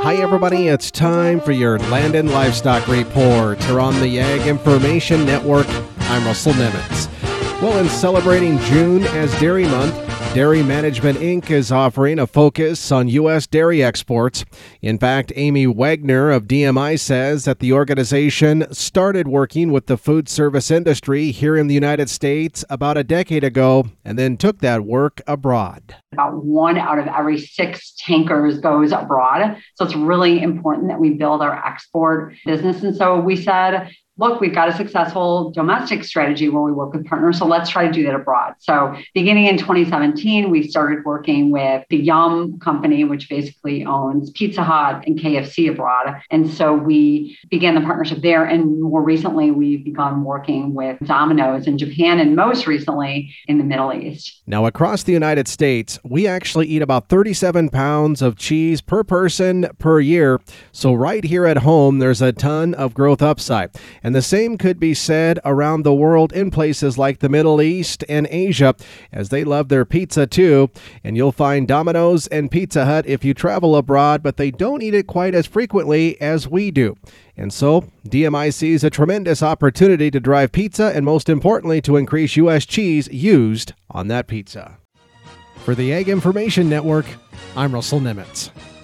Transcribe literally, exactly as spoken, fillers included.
Hi, everybody. It's time for your Land and Livestock Report here on the Ag Information Network. I'm Russell Nemitz. Well, in celebrating June as Dairy Month, Dairy Management Incorporated is offering a focus on U S dairy exports. In fact, Amy Wagner of D M I says that the organization started working with the food service industry here in the United States about a decade ago and then took that work abroad. About one out of every six tankers goes abroad. So it's really important that we build our export business. And so we said, look, we've got a successful domestic strategy where we work with partners, so let's try to do that abroad. So beginning in twenty seventeen, we started working with the Yum company, which basically owns Pizza Hut and K F C abroad. And so we began the partnership there. And more recently, we've begun working with Domino's in Japan and most recently in the Middle East. Now, across the United States, we actually eat about thirty-seven pounds of cheese per person per year. So right here at home, there's a ton of growth upside. And the same could be said around the world in places like the Middle East and Asia, as they love their pizza too. And you'll find Domino's and Pizza Hut if you travel abroad, but they don't eat it quite as frequently as we do. And so D M I sees a tremendous opportunity to drive pizza and, most importantly, to increase U S cheese used on that pizza. For the Ag Information Network, I'm Russell Nemitz.